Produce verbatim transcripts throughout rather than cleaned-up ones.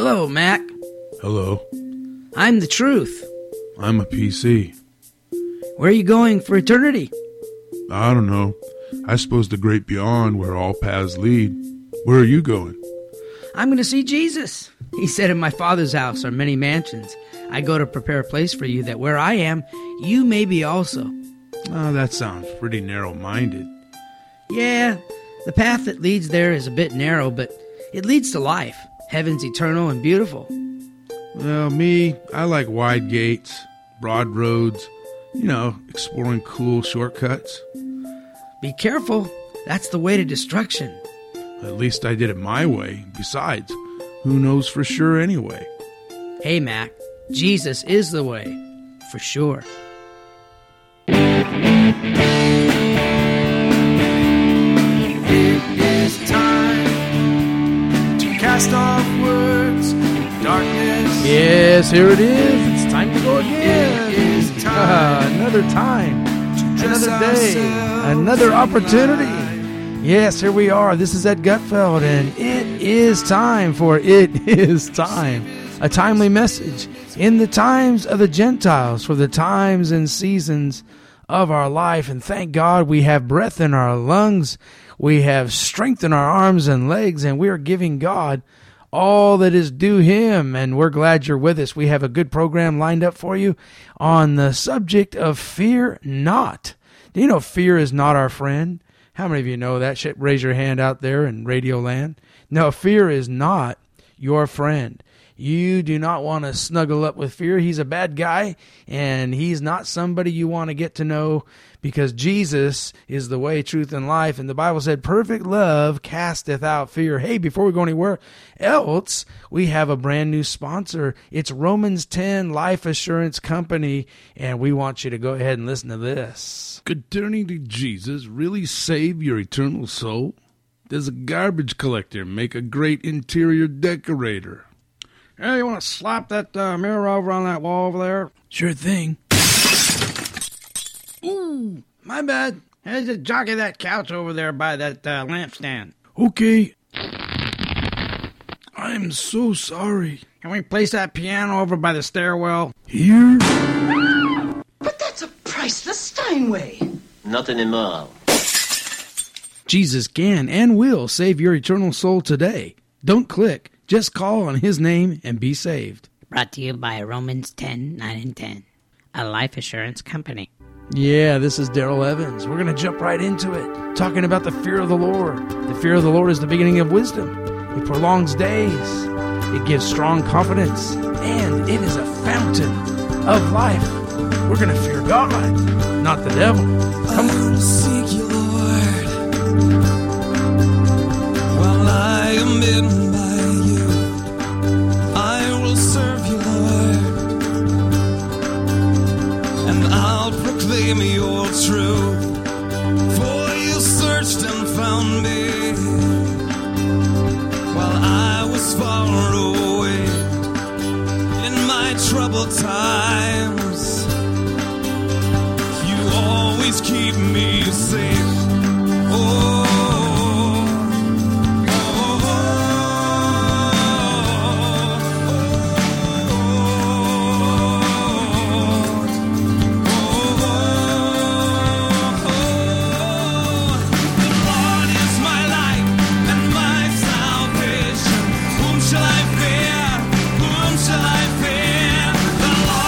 Hello, Mac. Hello. I'm the truth. I'm a P C. Where are you going for eternity? I don't know. I suppose the great beyond, where all paths lead. Where are you going? I'm going to see Jesus. He said, in my Father's house are many mansions. I go to prepare a place for you, that where I am, you may be also. Oh, that sounds pretty narrow-minded. Yeah, the path that leads there is a bit narrow, but it leads to life. Heaven's eternal and beautiful. Well, me, I like wide gates, broad roads, you know, exploring cool shortcuts. Be careful. That's the way to destruction. At least I did it my way. Besides, who knows for sure anyway? Hey, Mac, Jesus is the way, for sure. It is time to cast off words, darkness. Yes, here it is. It's time to go again. It is time. Ah, another time, another day, another opportunity. Yes, here we are. This is Ed Gutfeld, and it is time for It Is Time. A timely message in the times of the Gentiles, for the times and seasons of our life. And thank God we have breath in our lungs. We have strength in our arms and legs, and we are giving God all that is due Him. And we're glad you're with us. We have a good program lined up for you on the subject of fear not. Do you know fear is not our friend? How many of you know that? Raise your hand out there in Radio Land. No, fear is not your friend. You do not want to snuggle up with fear. He's a bad guy, and he's not somebody you want to get to know, because Jesus is the way, truth, and life. And the Bible said, perfect love casteth out fear. Hey, before we go anywhere else, we have a brand new sponsor. It's Romans ten Life Assurance Company, and we want you to go ahead and listen to this. Could turning to Jesus really save your eternal soul? Does a garbage collector make a great interior decorator? Hey, you want to slap that uh, mirror over on that wall over there? Sure thing. Ooh, my bad. Hey, just jockey that couch over there by that uh, lampstand. Okay. I'm so sorry. Can we place that piano over by the stairwell? Here? But that's a priceless Steinway. Not anymore. Jesus can and will save your eternal soul today. Don't click. Just call on His name and be saved. Brought to you by Romans ten, nine and ten, a life assurance company. Yeah, this is Daryl Evans. We're going to jump right into it, talking about the fear of the Lord. The fear of the Lord is the beginning of wisdom. It prolongs days. It gives strong confidence. And it is a fountain of life. We're going to fear God, not the devil. Come on. I'll seek you, Lord, while I am in my I will serve you, Lord, and I'll proclaim your truth, for you searched and found me while I was far away in my troubled times. You always keep me safe. Oh, shall I fear? Whom shall I fear? The Lord.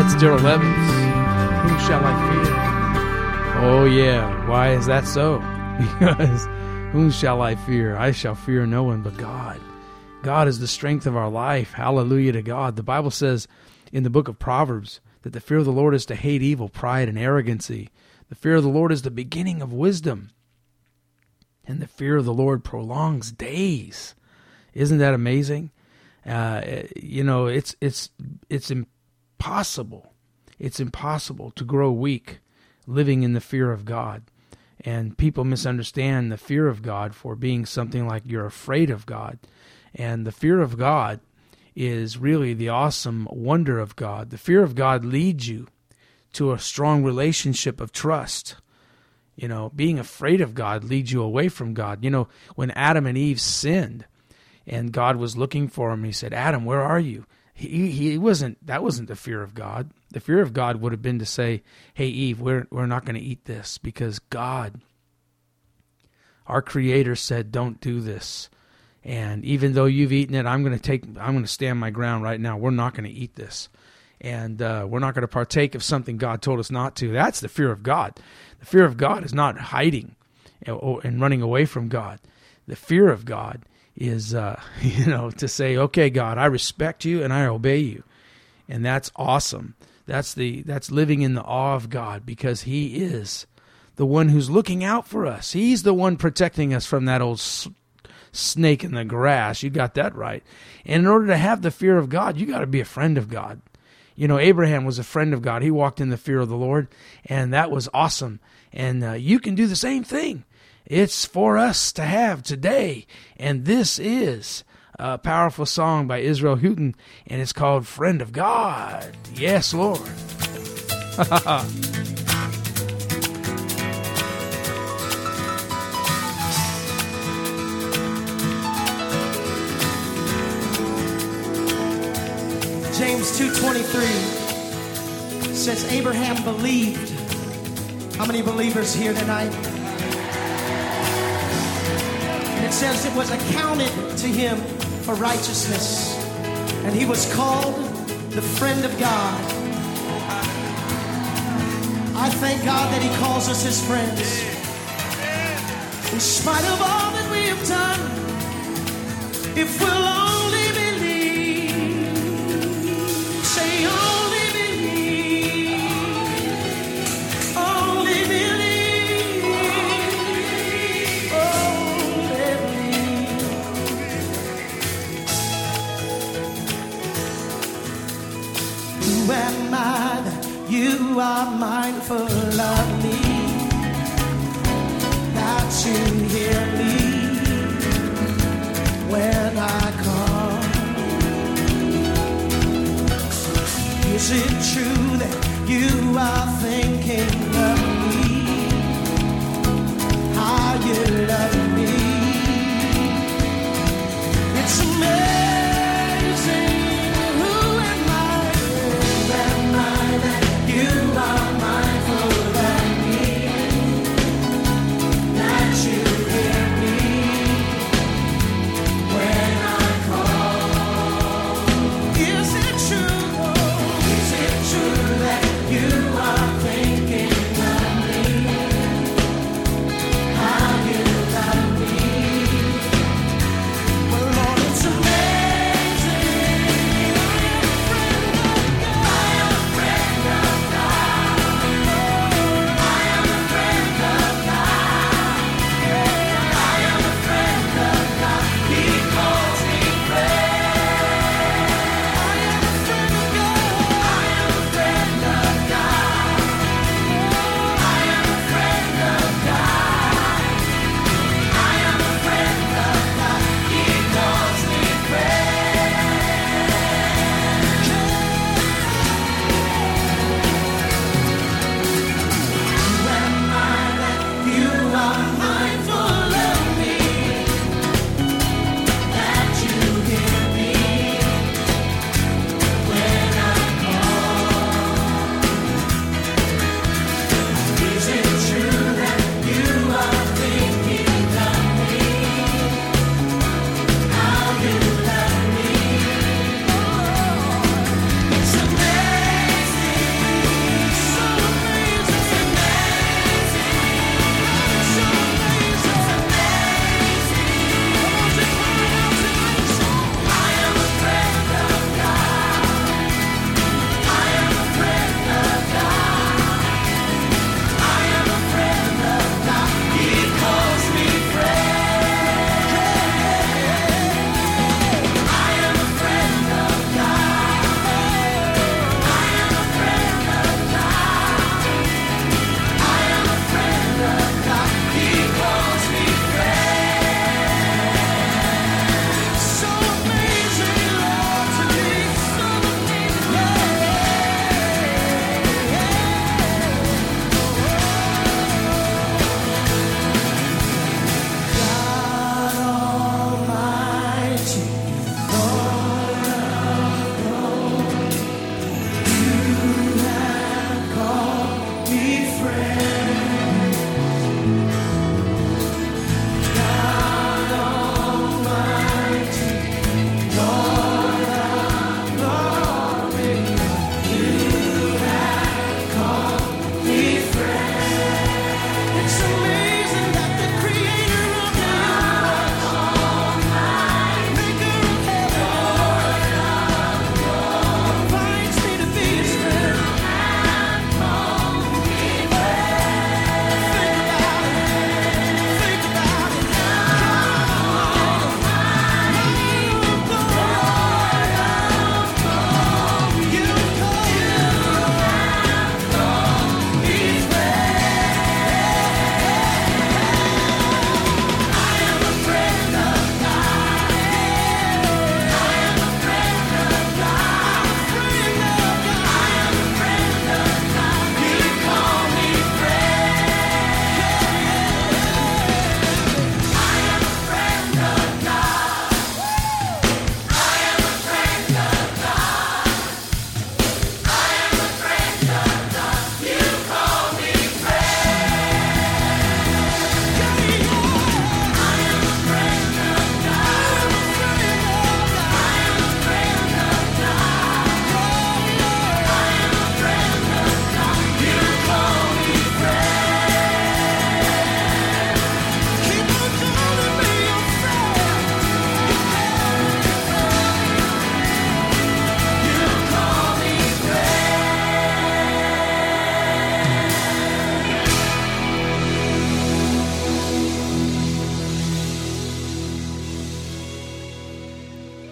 That's Daryl Evans. Whom shall I fear? Oh, yeah. Why is that so? Because whom shall I fear? I shall fear no one but God. God is the strength of our life. Hallelujah to God. The Bible says in the book of Proverbs that the fear of the Lord is to hate evil, pride, and arrogancy. The fear of the Lord is the beginning of wisdom. And the fear of the Lord prolongs days. Isn't that amazing? Uh, you know, it's it's it's impossible. It's impossible to grow weak living in the fear of God. And people misunderstand the fear of God for being something like you're afraid of God. And the fear of God is really the awesome wonder of God. The fear of God leads you to a strong relationship of trust. You know, being afraid of God leads you away from God. You know, when Adam and Eve sinned and God was looking for him, he said, Adam, where are you? He, he wasn't, that wasn't the fear of God. The fear of God would have been to say, hey, Eve, we're, we're not going to eat this because God, our Creator, said, don't do this. And even though you've eaten it, I'm going to take, I'm going to stand my ground right now. We're not going to eat this. And uh, we're not going to partake of something God told us not to. That's the fear of God. The fear of God is not hiding and running away from God. The fear of God is, uh, you know, to say, okay, God, I respect you and I obey you. And that's awesome. That's the that's living in the awe of God because He is the one who's looking out for us. He's the one protecting us from that old s- snake in the grass. You got that right. And in order to have the fear of God, you got to be a friend of God. You know, Abraham was a friend of God. He walked in the fear of the Lord, and that was awesome. And uh, you can do the same thing. It's for us to have today. And this is a powerful song by Israel Houghton, and it's called Friend of God. Yes, Lord. James two twenty-three says Abraham believed. How many believers here tonight? And it says it was accounted to him for righteousness, and he was called the friend of God. I thank God that He calls us His friends. In spite of all that we have done, if we'll only believe, say only believe, only believe, only believe. Who am I that you are mindful of me, that you hear me when I call? Is it true that you are thinking of me, how you love me? It's amazing. Who am I? Who am I that you are mindful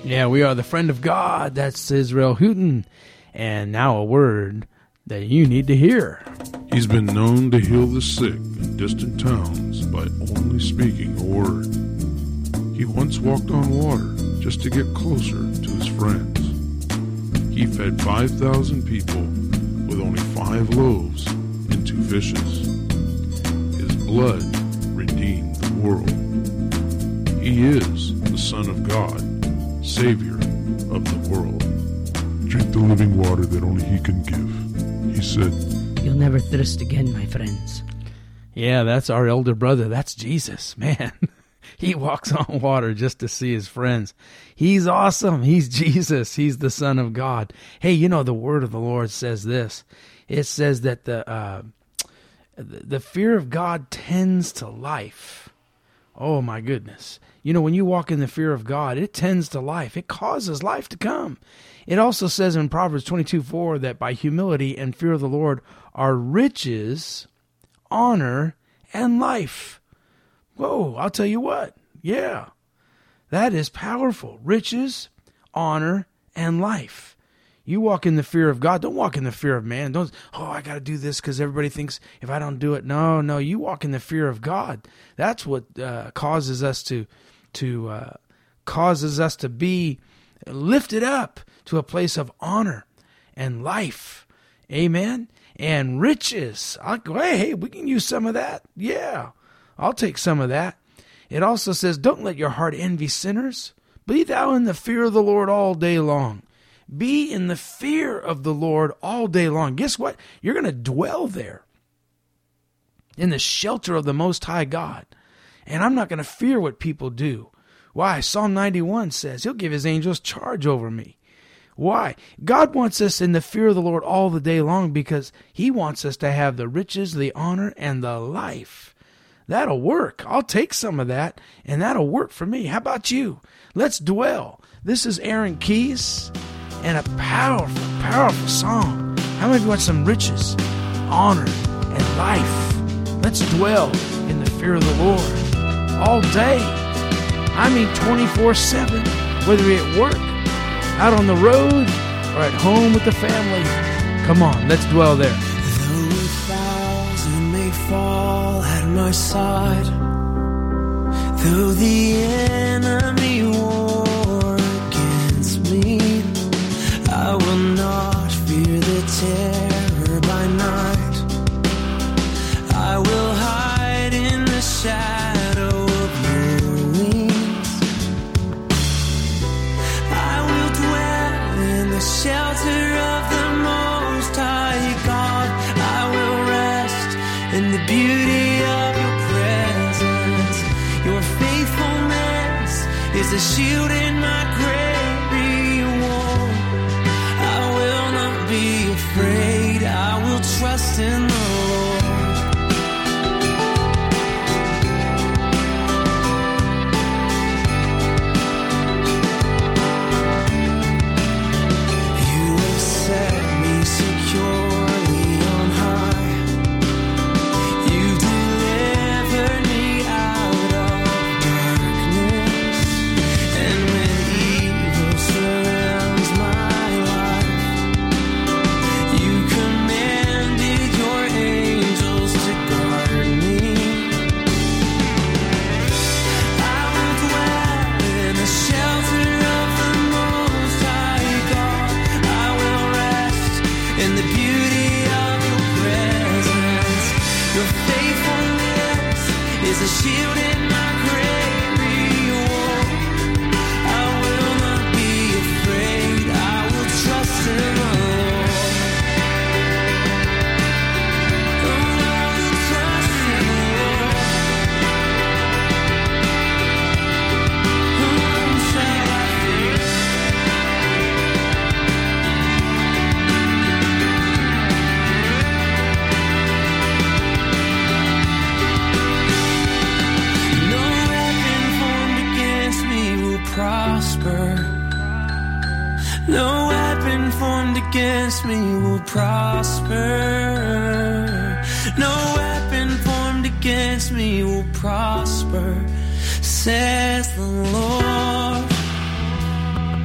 Yeah, we are the friend of God. That's Israel Houghton. And now a word that you need to hear. He's been known to heal the sick in distant towns by only speaking a word. He once walked on water just to get closer to his friends. He fed five thousand people with only five loaves and two fishes. His blood redeemed the world. He is the Son of God, Savior of the world. Drink the living water that only He can give. He said, You'll never thirst again, my friends. Yeah, that's our elder brother. That's Jesus, man. He walks on water just to see his friends. He's awesome. He's Jesus. He's the Son of God. Hey, you know, the word of the Lord says this. It says that the uh, the fear of God tends to life. Oh, my goodness. You know, when you walk in the fear of God, it tends to life. It causes life to come. It also says in Proverbs twenty-two four that by humility and fear of the Lord are riches, honor, and life. Whoa, I'll tell you what. Yeah, that is powerful. Riches, honor, and life. You walk in the fear of God. Don't walk in the fear of man. Don't, oh, I got to do this because everybody thinks if I don't do it. No, no, you walk in the fear of God. That's what uh, causes us to, to uh, causes us to be lifted up to a place of honor and life. Amen. And riches. I'll go, hey, hey, we can use some of that. Yeah, I'll take some of that. It also says, don't let your heart envy sinners. Be thou in the fear of the Lord all day long. Be in the fear of the Lord all day long. Guess what? You're going to dwell there in the shelter of the Most High God. And I'm not going to fear what people do. Why? Psalm ninety-one says He'll give His angels charge over me. Why? God wants us in the fear of the Lord all the day long because He wants us to have the riches, the honor, and the life. That'll work. I'll take some of that, and that'll work for me. How about you? Let's dwell. This is Aaron Keys. And a powerful, powerful song. How many of you want some riches, honor, and life? Let's dwell in the fear of the Lord all day. I mean twenty-four seven, whether you're at work, out on the road, or at home with the family. Come on, let's dwell there. Though a thousand may fall at my side, though the enemy war against me, I will not fear the terror by night. I will hide in the shadow of your wings. I will dwell in the shelter of the Most High God. I will rest in the beauty of your presence. Your faithfulness is a shield in my great reward. I will not be afraid. I will trust in the Lord. You have set me securely on high. You delivered me out of darkness. And when evil surrounds my life, you commanded your angels to guard me. I will dwell in the shelter of the Most High God. I will rest in the beauty of your presence. Your faithfulness is a shield in my great reward. I will not be afraid. I will trust in the Lord. Oh, I will trust in the Lord. Whom shall I fear? No weapon formed against me will prosper. No weapon formed against me will prosper. No weapon formed against me will prosper, says the Lord.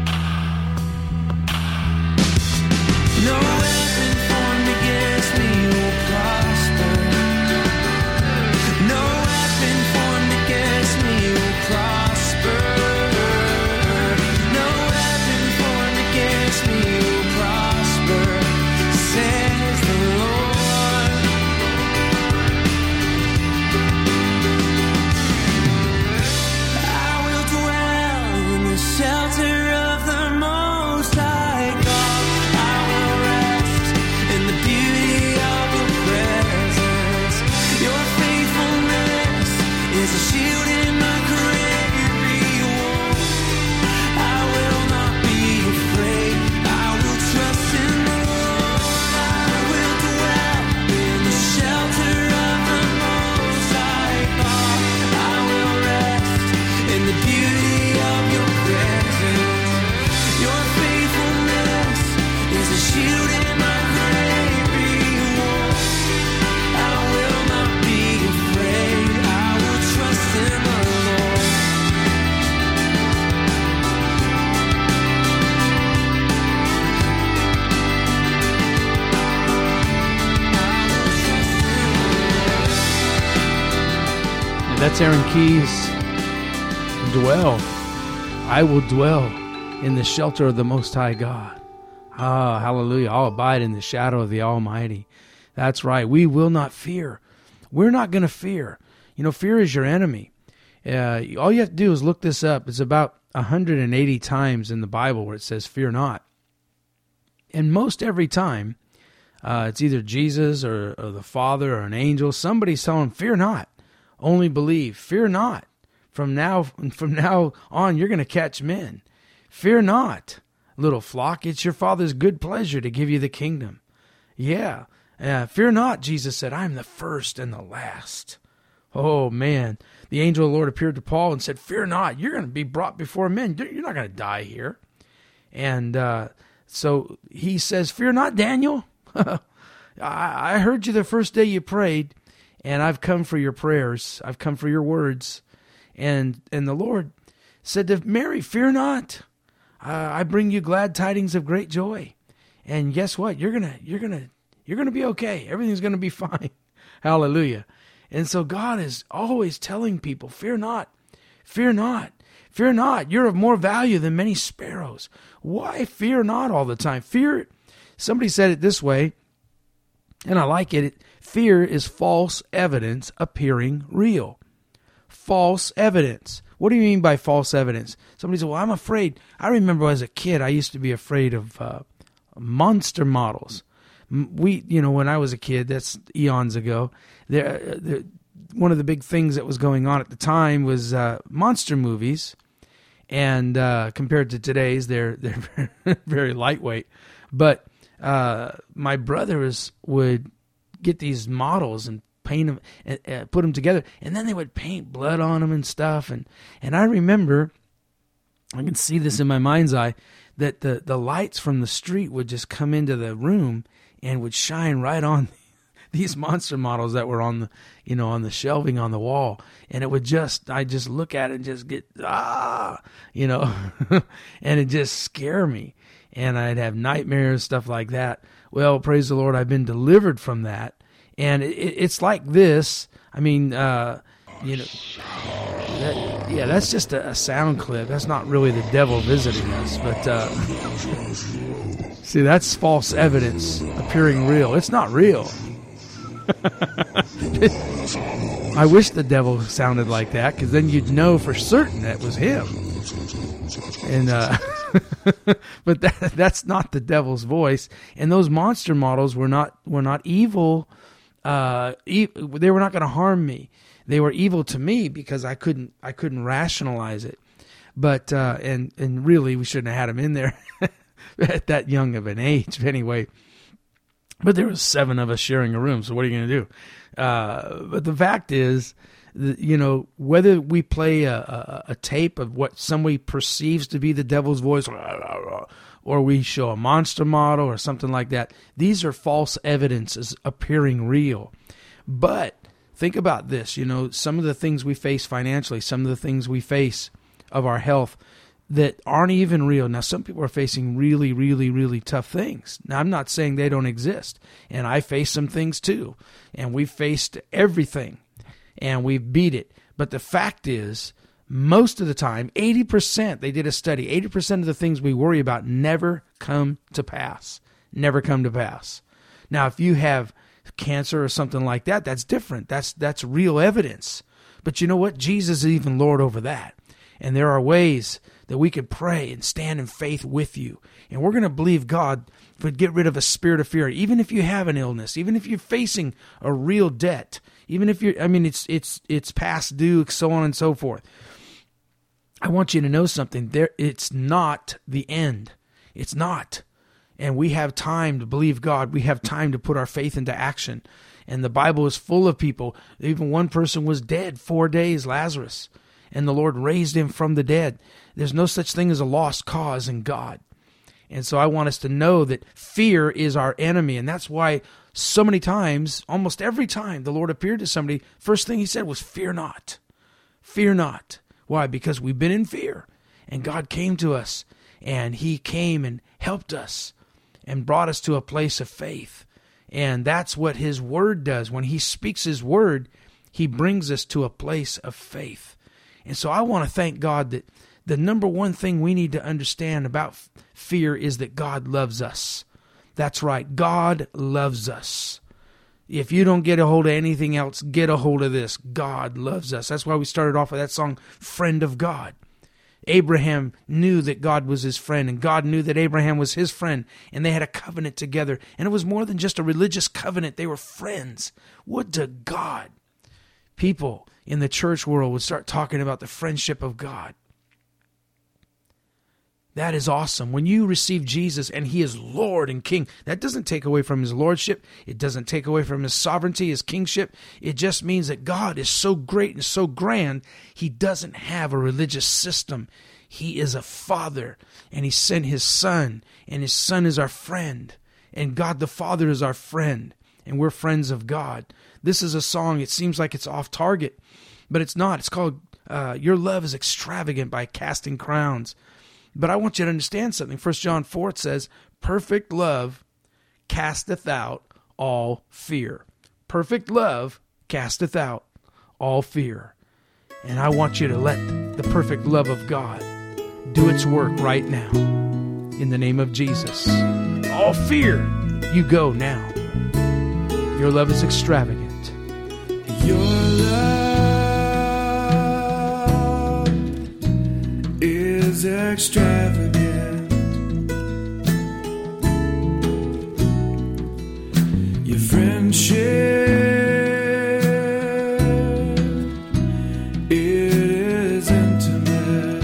that's Aaron Keys. Dwell. I will dwell in the shelter of the Most High God. Ah, hallelujah. I'll abide in the shadow of the Almighty. That's right. We will not fear. We're not going to fear. You know, fear is your enemy. Uh, all you have to do is look this up. It's about one hundred eighty times in the Bible where it says, fear not. And most every time, uh, it's either Jesus or, or the Father or an angel. Somebody's telling them, fear not. Only believe. Fear not. From now, from now on, you're going to catch men. Fear not, little flock. It's your Father's good pleasure to give you the kingdom. Yeah. Uh, fear not, Jesus said, I am the first and the last. Oh, man. The angel of the Lord appeared to Paul and said, fear not. You're going to be brought before men. You're not going to die here. And uh, so he says, fear not, Daniel. I, I heard you the first day you prayed, and I've come for your prayers. I've come for your words. And and the Lord said to Mary, fear not. Uh, I bring you glad tidings of great joy. And guess what? You're gonna you're gonna you're gonna be okay. Everything's gonna be fine. Hallelujah. And so God is always telling people, fear not, fear not, fear not. You're of more value than many sparrows. Why fear not all the time? Fear. Somebody said it this way, and I like it. Fear is false evidence appearing real. False evidence. What do you mean by false evidence? Somebody said, well, I'm afraid. I remember as a kid, I used to be afraid of uh, monster models. We, you know, when I was a kid, that's eons ago, there, there, one of the big things that was going on at the time was uh, monster movies. And uh, compared to today's, they're, they're very lightweight. But uh, my brothers would get these models and paint them, and uh, put them together, and then they would paint blood on them and stuff. And, and I remember, I can see this in my mind's eye, that the, the lights from the street would just come into the room and would shine right on these monster models that were on the, you know, on the shelving on the wall. And it would just, I just look at it and just get, ah, you know, and it just scare me. And I'd have nightmares, stuff like that. Well, praise the Lord, I've been delivered from that. And it, it's like this. I mean, uh, you know, that, yeah, that's just a, a sound clip. That's not really the devil visiting us. But uh, see, that's false evidence appearing real. It's not real. I wish the devil sounded like that, because then you'd know for certain that was him. And uh, but that, that's not the devil's voice. And those monster models were not were not evil. Uh, e- they were not going to harm me. They were evil to me because I couldn't I couldn't rationalize it. But uh, and and really we shouldn't have had them in there at that young of an age anyway. But there was seven of us sharing a room, so what are you going to do? Uh, but the fact is, you know, whether we play a, a, a tape of what somebody perceives to be the devil's voice, or we show a monster model or something like that, these are false evidences appearing real. But think about this, you know, some of the things we face financially, some of the things we face of our health that aren't even real. Now, some people are facing really, really, really tough things. Now, I'm not saying they don't exist, and I face some things too, and we've faced everything, and we've beat it. But the fact is, most of the time, eighty percent, they did a study, eighty percent of the things we worry about never come to pass. Never come to pass. Now, if you have cancer or something like that, that's different. That's that's real evidence. But you know what? Jesus is even Lord over that. And there are ways that we can pray and stand in faith with you. And we're going to believe God to get rid of a spirit of fear. Even if you have an illness, even if you're facing a real debt, even if you're, I mean, it's it's it's past due, so on and so forth. I want you to know something. There, it's not the end. It's not. And we have time to believe God. We have time to put our faith into action. And the Bible is full of people. Even one person was dead four days, Lazarus. And the Lord raised him from the dead. There's no such thing as a lost cause in God. And so I want us to know that fear is our enemy. And that's why so many times, almost every time the Lord appeared to somebody, first thing he said was, fear not. Fear not. Why? Because we've been in fear. And God came to us. And he came and helped us and brought us to a place of faith. And that's what his word does. When he speaks his word, He brings us to a place of faith. And so I want to thank God that the number one thing we need to understand about fear is that God loves us. That's right. God loves us. If you don't get a hold of anything else, get a hold of this. God loves us. That's why we started off with that song, Friend of God. Abraham knew that God was his friend, and God knew that Abraham was his friend, and they had a covenant together. And it was more than just a religious covenant. They were friends. Would to God people in the church world would start talking about the friendship of God. That is awesome. When you receive Jesus and he is Lord and King, that doesn't take away from his lordship. It doesn't take away from his sovereignty, his kingship. It just means that God is so great and so grand, he doesn't have a religious system. He is a father, and he sent his son, and his son is our friend. And God the Father is our friend, and we're friends of God. This is a song, it seems like it's off target, but it's not. It's called uh, Your Love is Extravagant by Casting Crowns. But I want you to understand something. First John four, it says, perfect love casteth out all fear. Perfect love casteth out all fear. And I want you to let the perfect love of God do its work right now. In the name of Jesus. All fear, you go now. Your love is extravagant. Your love is extravagant. Your friendship, it is intimate.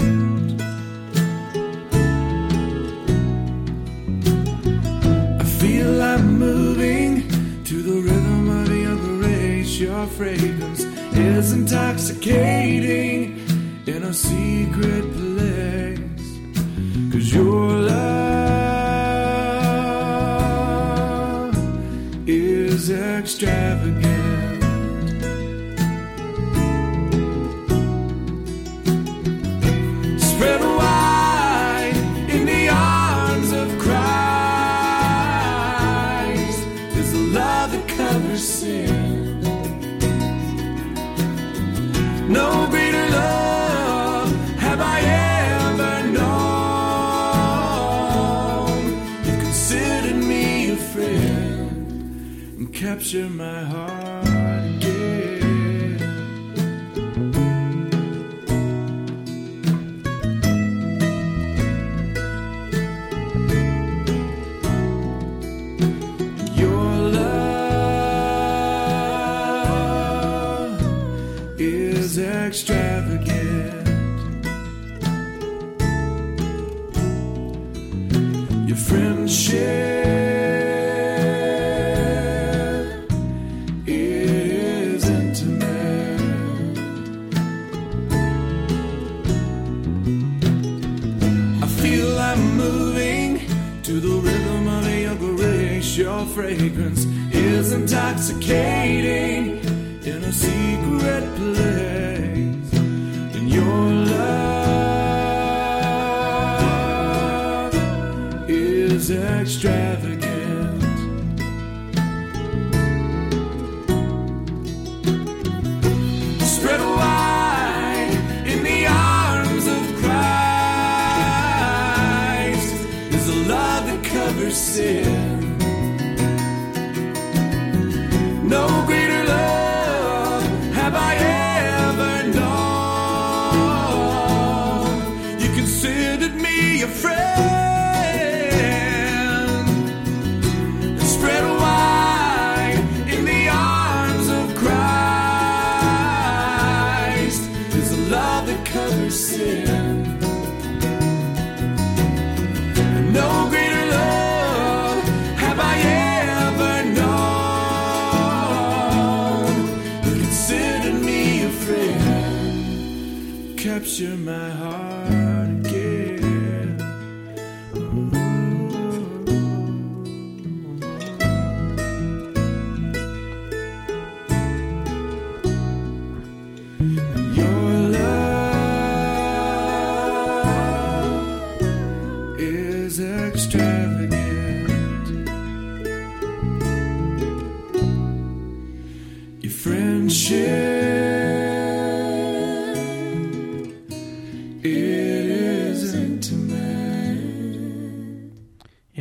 I feel I'm moving to the rhythm of your grace. Your fragrance is intoxicating in a secret place. 'Cause your love is extravagant. Spread wide in the arms of Christ is the love that covers sin. No greater love have I ever known. You considered me a friend and captured my heart again. Your love is extravagant. Your friendship, it is intimate. I feel I'm moving to the rhythm of your grace. Your fragrance is intoxicating in a secret place. And your love is extravagant. Spread wide in the arms of Christ is a love that covers sin. No greater love have I ever known. You considered me a friend and spread wide in the arms of Christ is a love that covers sin. And no greater love have I ever known. You considered me a friend, capture my heart again. Your love is extravagant. Your friendship,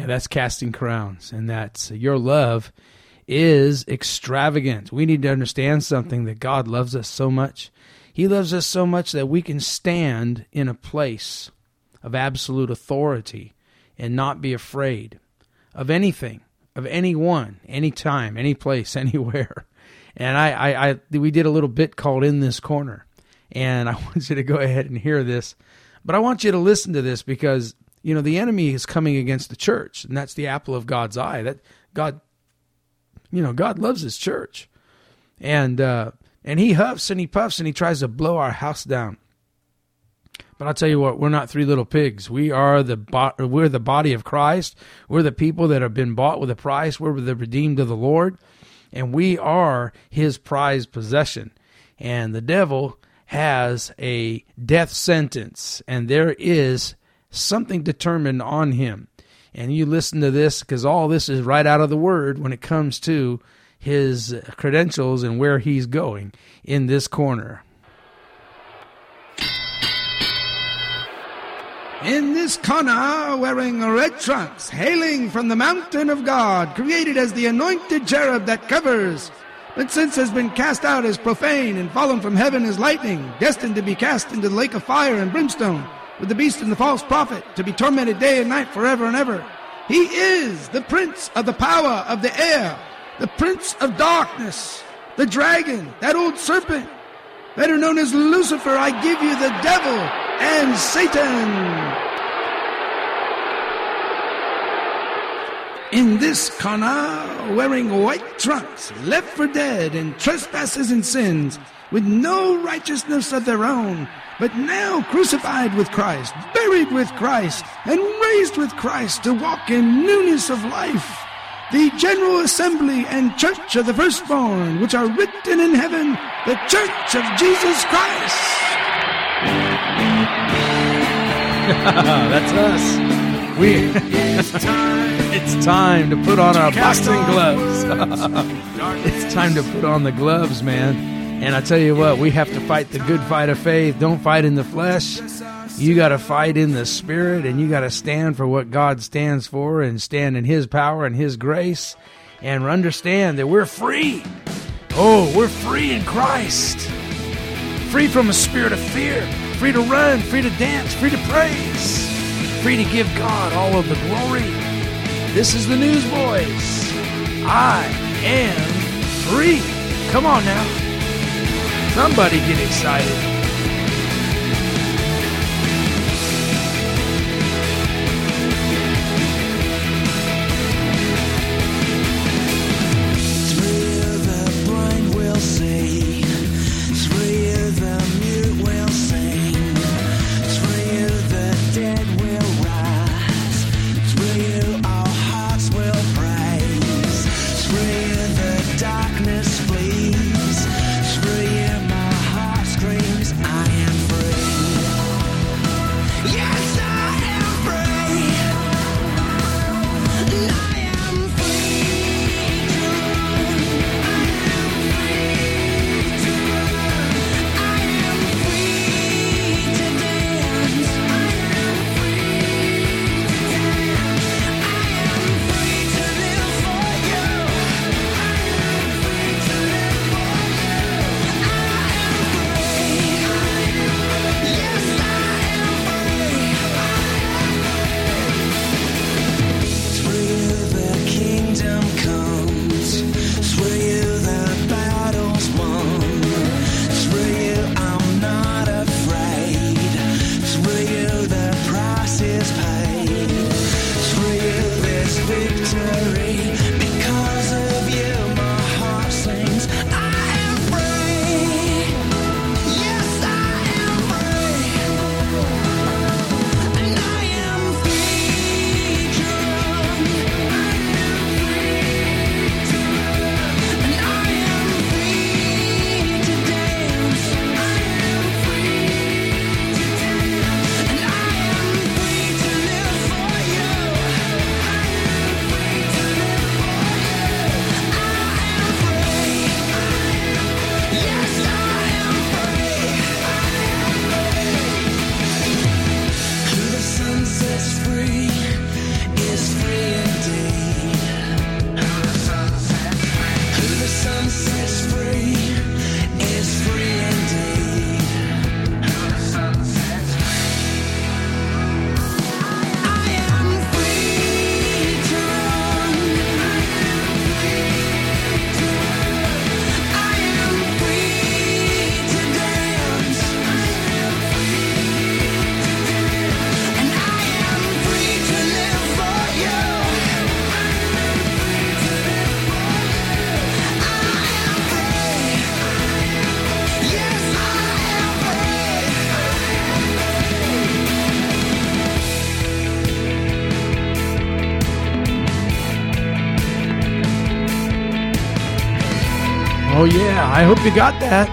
Yeah, that's Casting Crowns, and that's your love is extravagant. We need to understand something, that God loves us so much. He loves us so much that we can stand in a place of absolute authority and not be afraid of anything, of anyone, anytime, any place, anywhere. And I, I, I, we did a little bit called In This Corner, and I want you to go ahead and hear this. But I want you to listen to this because, you know, the enemy is coming against the church, and that's the apple of God's eye. That God, you know, God loves His church, and uh, and He huffs and He puffs and He tries to blow our house down. But I'll tell you what, we're not three little pigs. We are the bo- we're the body of Christ. We're the people that have been bought with a price. We're the redeemed of the Lord, and we are His prized possession. And the devil has a death sentence, and there is something determined on him. And you listen to this, because all this is right out of the Word when it comes to his credentials and where he's going in this corner. In this corner, wearing red trunks, hailing from the mountain of God, created as the anointed cherub that covers, but since has been cast out as profane and fallen from heaven as lightning, destined to be cast into the lake of fire and brimstone, with the beast and the false prophet, to be tormented day and night forever and ever. He is the prince of the power of the air, the prince of darkness, the dragon, that old serpent, better known as Lucifer. I give you the devil and Satan. In this corner, wearing white trunks, left for dead in trespasses and sins, with no righteousness of their own, but now crucified with Christ, buried with Christ, and raised with Christ to walk in newness of life. The General Assembly and Church of the Firstborn, which are written in heaven, the Church of Jesus Christ. That's us. We. It's time. It's time to put on our boxing gloves. It's time to put on the gloves, man. And I tell you what, we have to fight the good fight of faith. Don't fight in the flesh. You got to fight in the Spirit, and you got to stand for what God stands for and stand in His power and His grace, and understand that we're free. Oh, we're free in Christ. Free from a spirit of fear. Free to run, free to dance, free to praise. Free to give God all of the glory. This is the Newsboys. I am free. Come on now. Somebody get excited. Darkness flees, through you my heart screams. Oh, yeah, I hope you got that.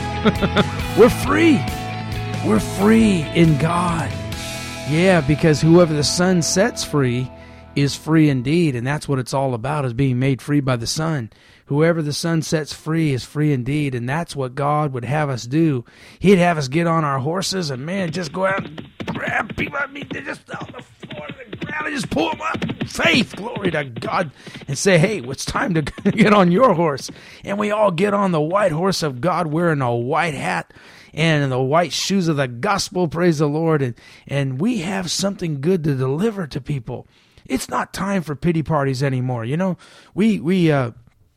We're free. We're free in God. Yeah, because whoever the Son sets free is free indeed, and that's what it's all about, is being made free by the Son. Whoever the Son sets free is free indeed, and that's what God would have us do. He'd have us get on our horses and, man, just go out and grab people. I mean, they're just on the floor of the ground and just pull them up. Faith, glory to God, and say, hey, it's time to get on your horse. And we all get on the white horse of God wearing a white hat and the white shoes of the gospel, praise the Lord, and, and we have something good to deliver to people. It's not time for pity parties anymore. You know, we, we, uh,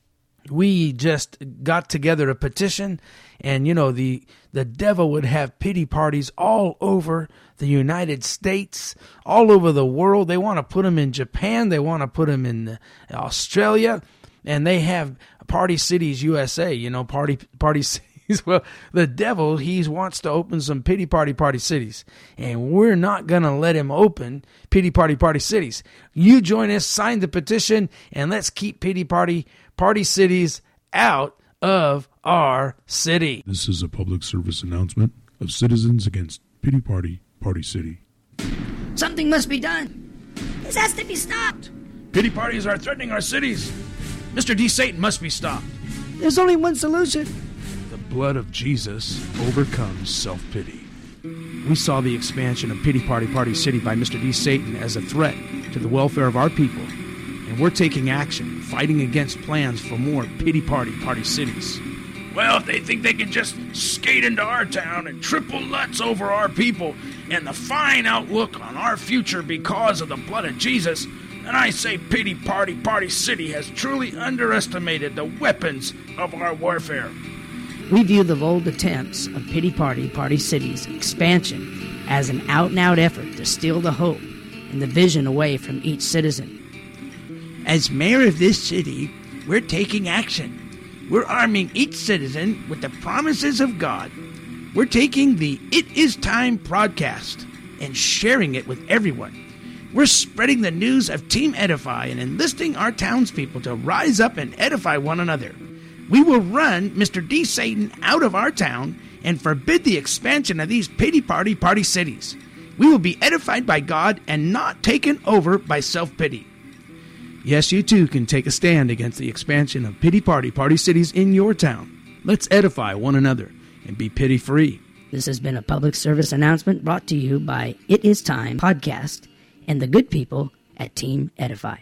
we just got together a petition, and, you know, the the devil would have pity parties all over the United States, all over the world. They want to put them in Japan. They want to put them in Australia, and they have Party Cities U S A, you know, party party cities. Well, the devil, he wants to open some pity party party cities, and we're not going to let him open pity party party cities. You join us, sign the petition, and let's keep pity party party cities out of our city. This is a public service announcement of Citizens Against Pity Party Party City. Something must be done. This has to be stopped. Pity parties are threatening our cities. Mister D. Satan must be stopped. There's only one solution. The blood of Jesus overcomes self-pity. We saw the expansion of Pity Party Party City by Mister D. Satan as a threat to the welfare of our people. And we're taking action, fighting against plans for more Pity Party Party Cities. Well, if they think they can just skate into our town and triple nuts over our people and the fine outlook on our future because of the blood of Jesus, then I say Pity Party Party City has truly underestimated the weapons of our warfare. We view the bold attempts of Pity Party Party City's expansion as an out-and-out effort to steal the hope and the vision away from each citizen. As mayor of this city, we're taking action. We're arming each citizen with the promises of God. We're taking the It Is Time broadcast and sharing it with everyone. We're spreading the news of Team Edify and enlisting our townspeople to rise up and edify one another. We will run Mister D. Satan out of our town and forbid the expansion of these pity party party cities. We will be edified by God and not taken over by self-pity. Yes, you too can take a stand against the expansion of pity party party cities in your town. Let's edify one another and be pity-free. This has been a public service announcement brought to you by It Is Time podcast and the good people at Team Edify.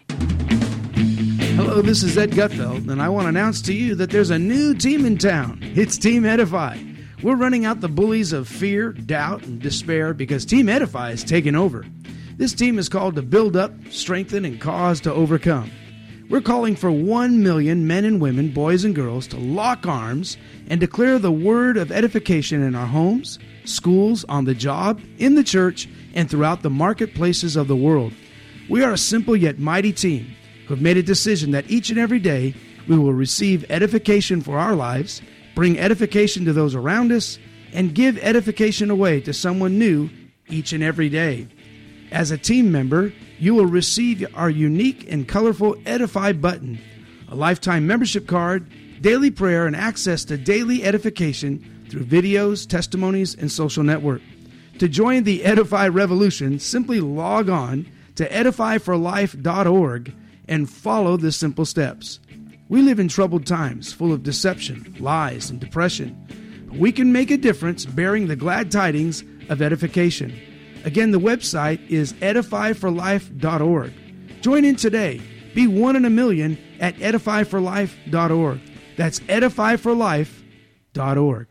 Hello, this is Ed Gutfeld, and I want to announce to you that there's a new team in town. It's Team Edify. We're running out the bullies of fear, doubt, and despair because Team Edify is taking over. This team is called to build up, strengthen, and cause to overcome. We're calling for one million men and women, boys and girls, to lock arms and declare the word of edification in our homes, schools, on the job, in the church, and throughout the marketplaces of the world. We are a simple yet mighty team who have made a decision that each and every day we will receive edification for our lives, bring edification to those around us, and give edification away to someone new each and every day. As a team member, you will receive our unique and colorful Edify button, a lifetime membership card, daily prayer, and access to daily edification through videos, testimonies, and social network. To join the Edify revolution, simply log on to edify for life dot org and follow the simple steps. We live in troubled times full of deception, lies, and depression. But we can make a difference bearing the glad tidings of edification. Again, the website is edify for life dot org. Join in today. Be one in a million at edify for life dot org. That's edify for life dot org.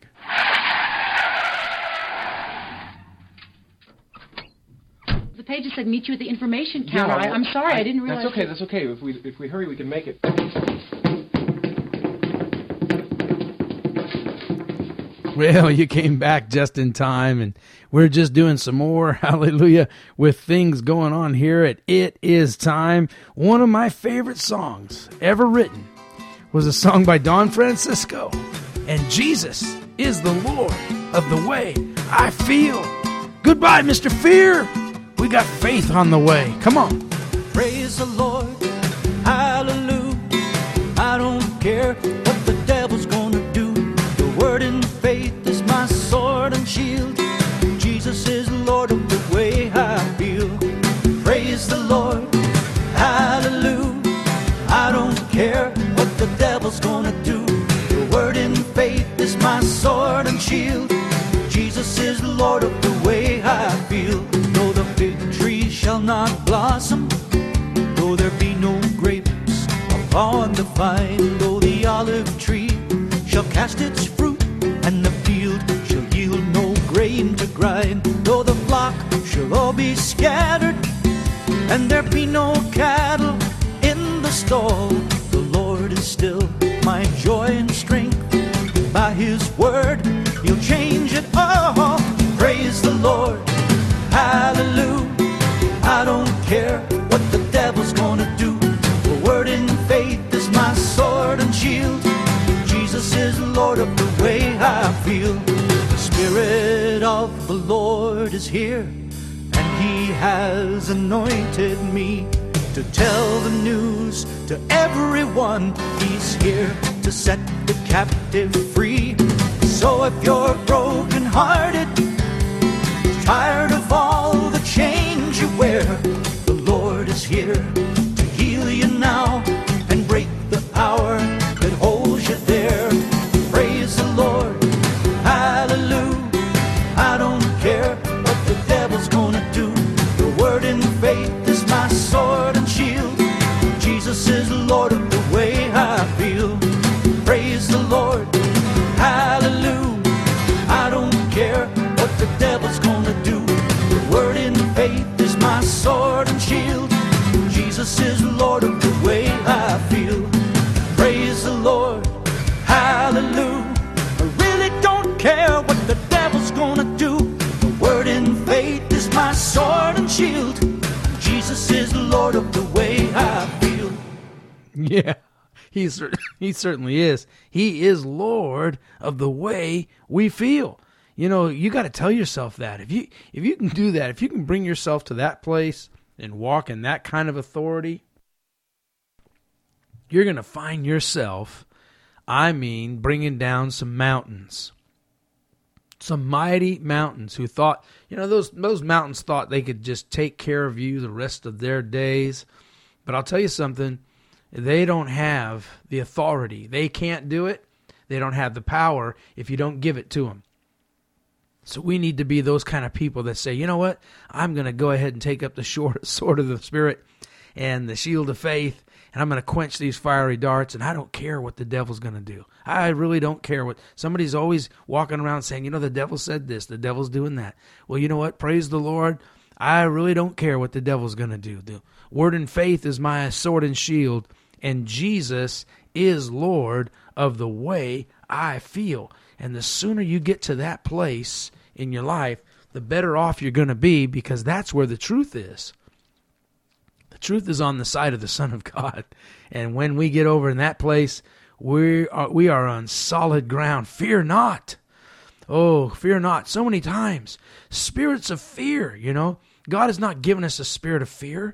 The page said meet you at the information counter. Yeah, I, I'm sorry, I, I didn't realize. That's okay, that's okay. If we if we hurry, we can make it. Well, you came back just in time, and we're just doing some more, hallelujah, with things going on here at It Is Time. One of my favorite songs ever written was a song by Don Francisco, and Jesus is the Lord of the way I feel. Goodbye, Mister Fear. We got faith on the way. Come on. Praise the Lord, hallelujah. I don't care what the devil's gonna not blossom, though there be no grapes upon the vine, though the olive tree shall cast its fruit, and the field shall yield no grain to grind, though the flock shall all be scattered, and there be no cattle in the stall, the Lord is still my joy and strength. By His word He'll change it all. Praise the Lord, hallelujah. I don't care what the devil's gonna do. The word in faith is my sword and shield. Jesus is Lord of the way I feel. The Spirit of the Lord is here, and He has anointed me to tell the news to everyone. He's here to set the captive free. So if you're broken-hearted, tired of all the chains you wear, the Lord is here to heal you now and break the power that holds you there. Praise the Lord, hallelujah. I don't care what the devil's gonna do. The word in faith is my sword and shield. Jesus is Lord of the way I feel. Praise the Lord, hallelujah. I don't care what the devil's gonna do. The word in faith is my sword and shield. Jesus is Lord of the way I feel. Praise the Lord, hallelujah. I really don't care what the devil's gonna do. The word in faith is my sword and shield. Jesus is Lord of the way I feel. Yeah, he, cer- he certainly is. He is Lord of the way we feel. You know, you got to tell yourself that. If you if you can do that, if you can bring yourself to that place and walk in that kind of authority, you're going to find yourself, I mean, bringing down some mountains. Some mighty mountains who thought, you know, those those mountains thought they could just take care of you the rest of their days. But I'll tell you something, they don't have the authority. They can't do it. They don't have the power if you don't give it to them. So we need to be those kind of people that say, you know what, I'm going to go ahead and take up the short, sword of the Spirit and the shield of faith, and I'm going to quench these fiery darts, and I don't care what the devil's going to do. I really don't care what. Somebody's always walking around saying, you know, the devil said this, the devil's doing that. Well, you know what? Praise the Lord. I really don't care what the devil's going to do. The word in faith is my sword and shield, and Jesus is Lord of the way I feel. And the sooner you get to that place in your life, the better off you're going to be, because that's where the truth is. The truth is on the side of the Son of God. And when we get over in that place, we are, we are on solid ground. Fear not. Oh, fear not. So many times, spirits of fear, you know. God has not given us a spirit of fear.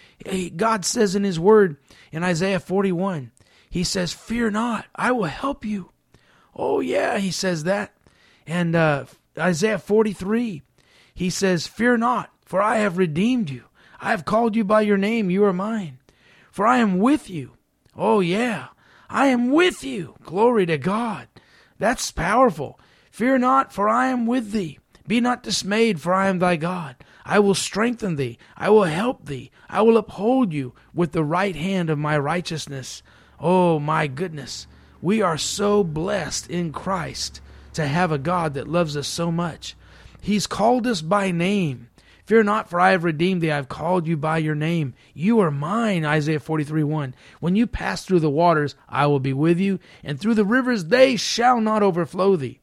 God says in His Word in Isaiah forty-one, He says, fear not, I will help you. Oh, yeah, He says that. And uh, Isaiah forty-three, He says, fear not, for I have redeemed you. I have called you by your name, you are mine. For I am with you. Oh, yeah, I am with you. Glory to God. That's powerful. Fear not, for I am with thee. Be not dismayed, for I am thy God. I will strengthen thee. I will help thee. I will uphold you with the right hand of my righteousness. Oh, my goodness. We are so blessed in Christ to have a God that loves us so much. He's called us by name. Fear not, for I have redeemed thee. I have called you by your name. You are mine, Isaiah forty-three one. When you pass through the waters, I will be with you, and through the rivers they shall not overflow thee.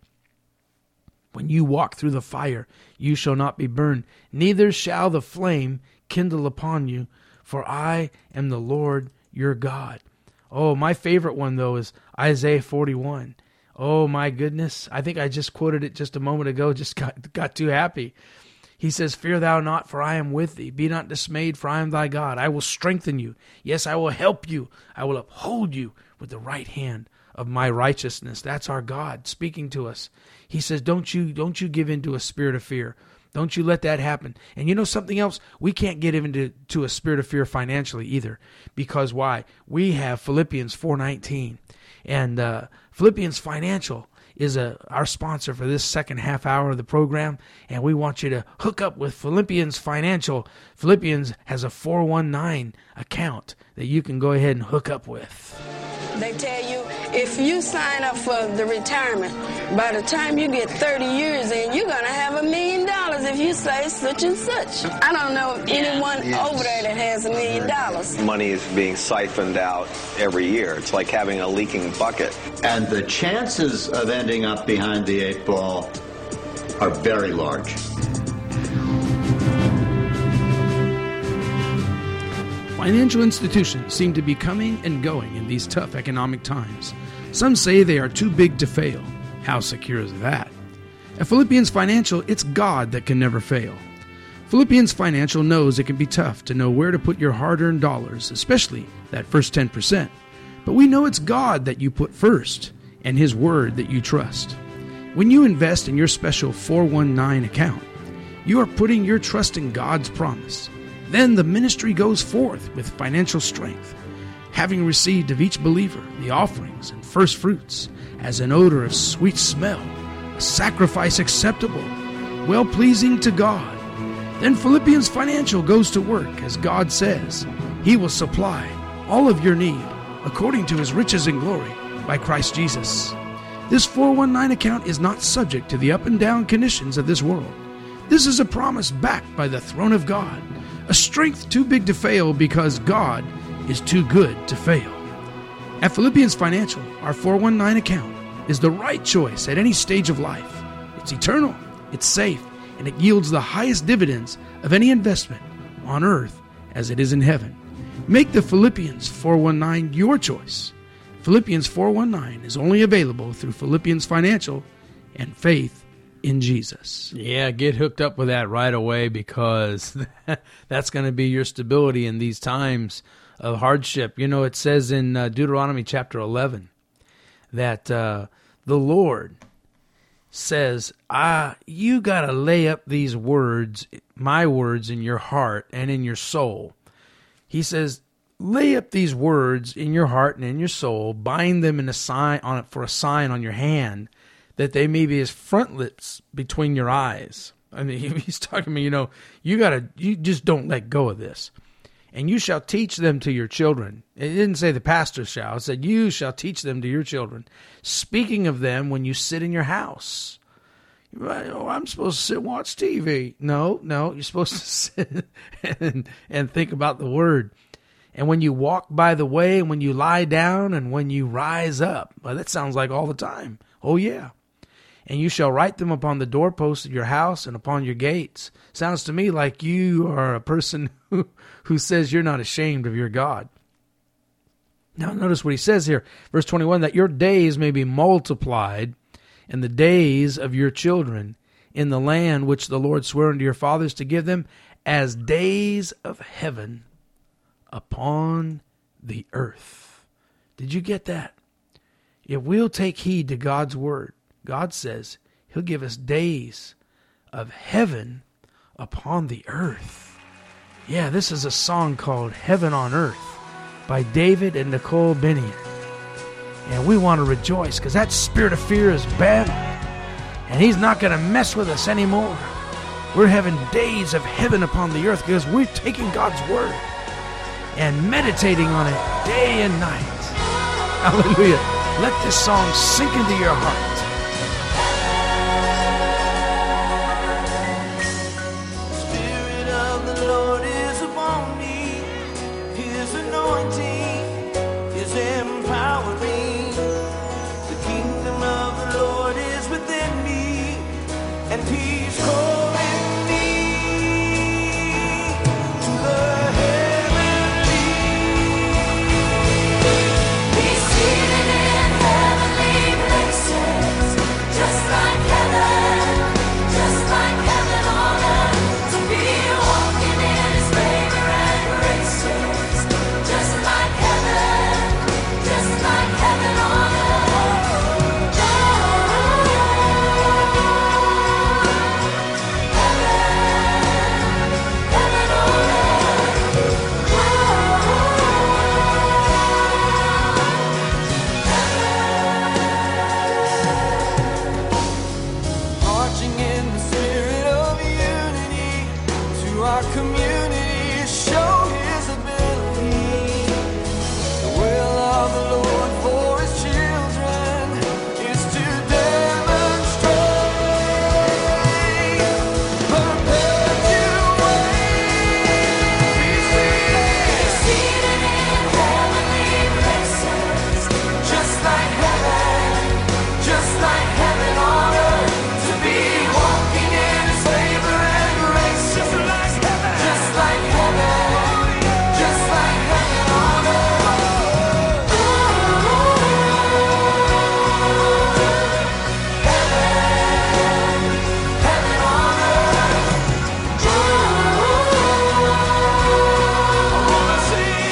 When you walk through the fire, you shall not be burned, neither shall the flame kindle upon you, for I am the Lord your God. Oh, my favorite one, though, is Isaiah forty-one. Oh, my goodness. I think I just quoted it just a moment ago, just got, got too happy. He says, fear thou not, for I am with thee. Be not dismayed, for I am thy God. I will strengthen you. Yes, I will help you. I will uphold you with the right hand of my righteousness. That's our God speaking to us. He says, don't you, don't you give in to a spirit of fear. Don't you let that happen. And you know something else? We can't get into to a spirit of fear financially either. Because why? We have Philippians four nineteen. And uh, Philippians financial is a our sponsor for this second half hour of the program, and we want you to hook up with Philippians Financial. Philippians has a four one nine account that you can go ahead and hook up with. They tell you if you sign up for the retirement, by the time you get thirty years in, you're going to have a million dollars if you say such and such. I don't know of anyone yes. over there that has a million dollars. Money is being siphoned out every year. It's like having a leaking bucket. And the chances of ending up behind the eight ball are very large. Financial institutions seem to be coming and going in these tough economic times. Some say they are too big to fail. How secure is that? At Philippians Financial, it's God that can never fail. Philippians Financial knows it can be tough to know where to put your hard-earned dollars, especially that first ten percent. But we know it's God that you put first, and His Word that you trust. When you invest in your special four one nine account, you are putting your trust in God's promise. Then the ministry goes forth with financial strength, having received of each believer the offerings and first fruits as an odor of sweet smell, a sacrifice acceptable, well-pleasing to God. Then Philippians Financial goes to work as God says. He will supply all of your need according to His riches and glory by Christ Jesus. This four one nine account is not subject to the up and down conditions of this world. This is a promise backed by the throne of God, a strength too big to fail because God is too good to fail. At Philippians Financial, our four one nine account is the right choice at any stage of life. It's eternal, it's safe, and it yields the highest dividends of any investment on earth as it is in heaven. Make the Philippians four one nine your choice. Philippians four one nine is only available through Philippians Financial and Faith in Jesus. Yeah, get hooked up with that right away, because that's going to be your stability in these times of hardship. You know, it says in uh, Deuteronomy chapter eleven that uh, the Lord says, ah, you got to lay up these words, my words, in your heart and in your soul. He says, lay up these words in your heart and in your soul, bind them in a sign on it for a sign on your hand, that they may be as frontlets between your eyes. I mean, he's talking to me, you know, you gotta, you just don't let go of this. And you shall teach them to your children. It didn't say the pastor shall. It said you shall teach them to your children, speaking of them when you sit in your house. Oh, I'm supposed to sit and watch T V. No, no, you're supposed to sit and, and think about the Word. And when you walk by the way, and when you lie down, and when you rise up. Well, that sounds like all the time. Oh, yeah. And you shall write them upon the doorposts of your house and upon your gates. Sounds to me like you are a person who, who says you're not ashamed of your God. Now notice what he says here, verse twenty-one, that your days may be multiplied and the days of your children in the land which the Lord swore unto your fathers to give them as days of heaven upon the earth. Did you get that? If we'll take heed to God's word, God says He'll give us days of heaven upon the earth. Yeah, this is a song called Heaven on Earth by David and Nicole Binion. And we want to rejoice because that spirit of fear is bad, and he's not going to mess with us anymore. We're having days of heaven upon the earth because we're taking God's word and meditating on it day and night. Hallelujah. Let this song sink into your heart. Spirit of the Lord is upon me. His anointing is empowering. The kingdom of the Lord is within me, and He's calling me to the Just like community show his ability. The will of the Lord for his children is to demonstrate perpetuate. Be seated in heavenly places, just like heaven, just like heaven on earth, to be walking in his favor and grace, just like heaven, just like heaven, just like heaven on earth. Heaven, heaven on earth. I wanna see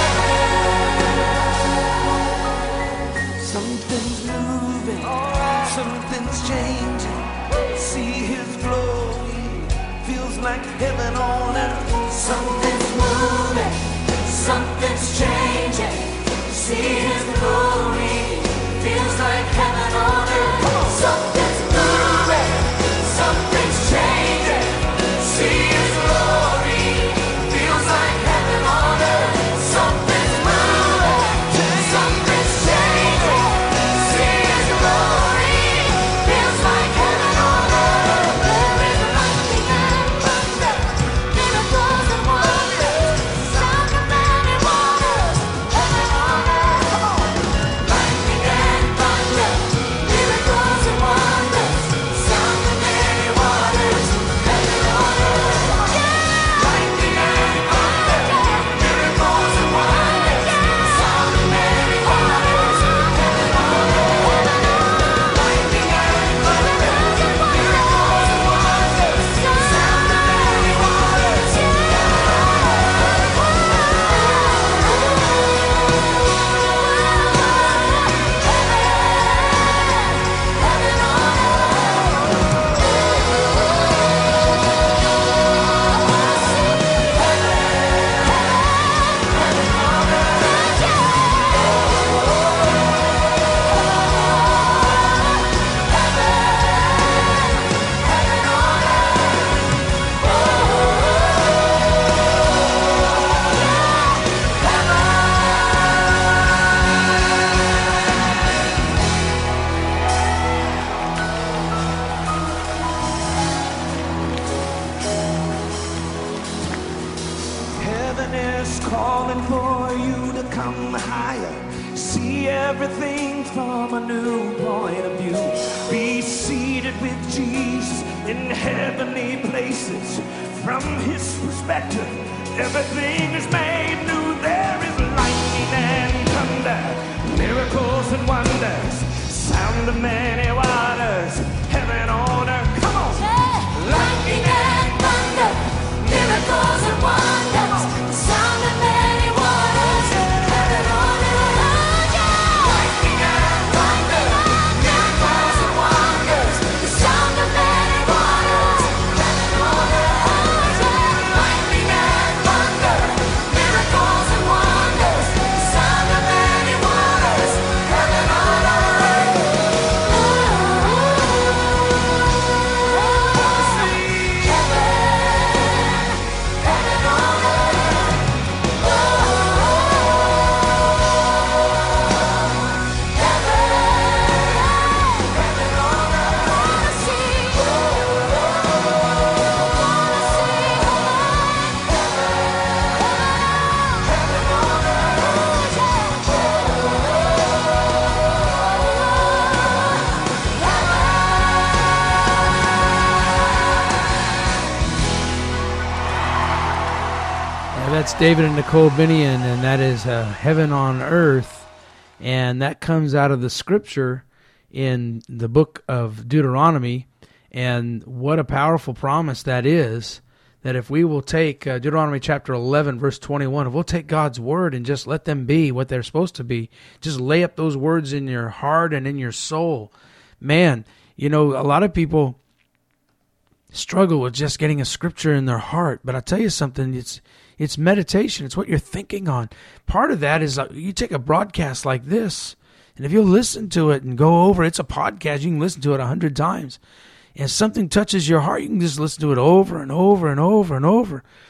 something's moving, something's changing. See his glory, feels like heaven on earth. Something's moving, something's changing. See his glory, feels like heaven on earth. Something's moving, something's changing. See his glory, feels like heaven on earth. Something's moving, something's changing. See his glory, feels like heaven on earth. There is lightning and thunder, miracles and wonders, sound of many waters, heaven on earth. Lightning and thunder, miracles and wonders, sound of many waters, heaven on earth. Lightning and thunder, miracles and wonders, sound of many waters, heaven on earth. Lightning and thunder, miracles and wonders, sound of many waters, heaven is calling for you to come higher. See everything from a new point of view. Be seated with Jesus in heavenly places. From his perspective, everything is made new. There is lightning and thunder, miracles and wonders, sound of many waters, heaven on earth. Come on! Lightning and thunder, miracles and wonders, sound of many waters, heaven on earth. Lightning and thunder, miracles and wonders, sound of many waters, heaven on earth. Lightning and thunder, miracles and wonders, sound of many waters, heaven on earth. That's David and Nicole Binion, and that is uh, Heaven on Earth, and that comes out of the scripture in the book of Deuteronomy, and what a powerful promise that is, that if we will take uh, Deuteronomy chapter eleven, verse twenty-one, if we'll take God's word and just let them be what they're supposed to be, just lay up those words in your heart and in your soul, man, you know, a lot of people struggle with just getting a scripture in their heart, but I'll tell you something, it's It's meditation. It's what you're thinking on. Part of that is uh, you take a broadcast like this, and if you listen to it and go over, it's a podcast. You can listen to it a hundred times. And if something touches your heart, you can just listen to it over and over and over and over.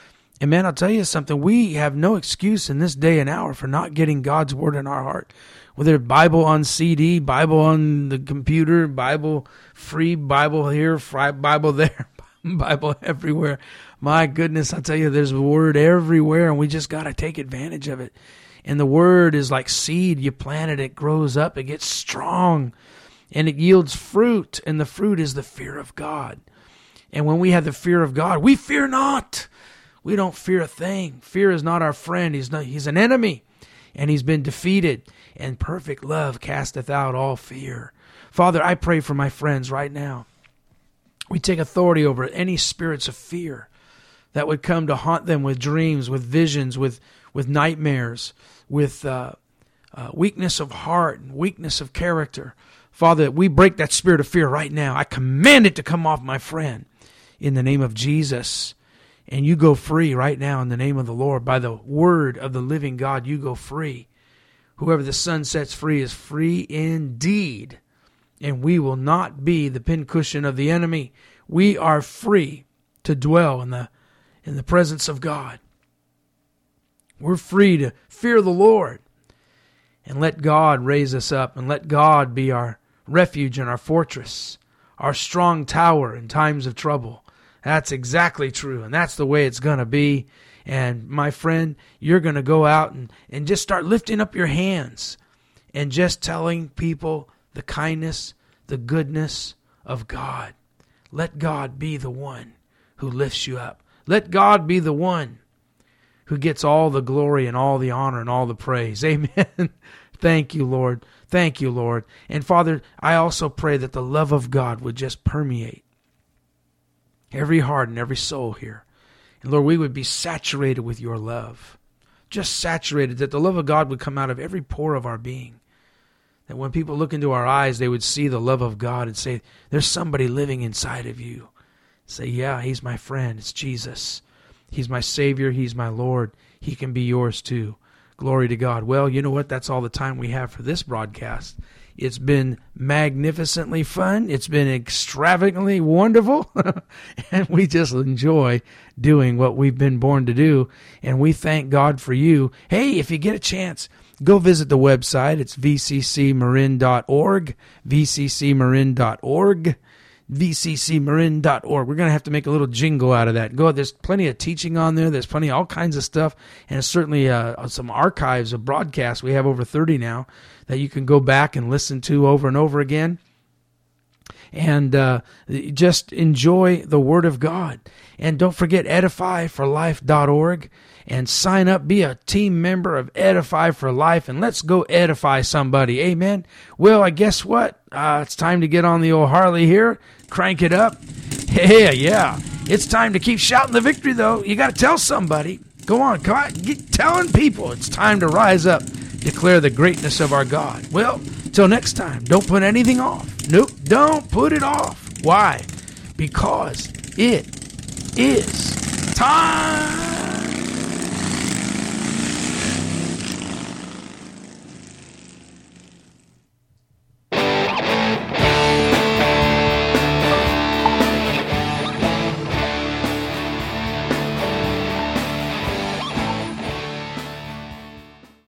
And man, I'll tell you something. We have no excuse in this day and hour for not getting God's word in our heart. Whether Bible on C D, Bible on the computer, Bible free, Bible here, Bible there, Bible everywhere. My goodness, I tell you, there's a word everywhere, and we just got to take advantage of it. And the word is like seed. You plant it, it grows up, it gets strong, and it yields fruit. And the fruit is the fear of God. And when we have the fear of God, we fear not. We don't fear a thing. Fear is not our friend. He's not, he's an enemy, and he's been defeated. And perfect love casteth out all fear. Father, I pray for my friends right now. We take authority over any spirits of fear that would come to haunt them with dreams, with visions, with, with nightmares, with uh, uh, weakness of heart and weakness of character. Father, we break that spirit of fear right now. I command it to come off my friend in the name of Jesus. And you go free right now in the name of the Lord. By the word of the living God, you go free. Whoever the Son sets free is free indeed. And we will not be the pincushion of the enemy. We are free to dwell in the, in the presence of God. We're free to fear the Lord and let God raise us up and let God be our refuge and our fortress, our strong tower in times of trouble. That's exactly true, and that's the way it's going to be. And my friend, you're going to go out and, and just start lifting up your hands and just telling people the kindness, the goodness of God. Let God be the one who lifts you up. Let God be the one who gets all the glory and all the honor and all the praise. Amen. Thank you, Lord. Thank you, Lord. And Father, I also pray that the love of God would just permeate every heart and every soul here. And Lord, we would be saturated with your love. Just saturated, that the love of God would come out of every pore of our being. That when people look into our eyes, they would see the love of God and say, there's somebody living inside of you. Say, yeah, he's my friend. It's Jesus. He's my Savior. He's my Lord. He can be yours too. Glory to God. Well, you know what? That's all the time we have for this broadcast. It's been magnificently fun. It's been extravagantly wonderful. And we just enjoy doing what we've been born to do. And we thank God for you. Hey, if you get a chance, go visit the website. It's v c c marin dot org, v c c marin dot org, v c c marin dot org. We're going to have to make a little jingle out of that. Go. There's plenty of teaching on there. There's plenty of all kinds of stuff. And certainly uh, some archives of broadcasts. We have over thirty now that you can go back and listen to over and over again. And uh, just enjoy the Word of God. And don't forget edify for life dot org. And sign up, be a team member of Edify for Life, and let's go edify somebody. Amen. Well, I guess what? Uh, it's time to get on the old Harley here. Crank it up. Hey, yeah. It's time to keep shouting the victory, though. You got to tell somebody. Go on, come on. Get telling people it's time to rise up. Declare the greatness of our God. Well, till next time, don't put anything off. Nope, don't put it off. Why? Because it is time.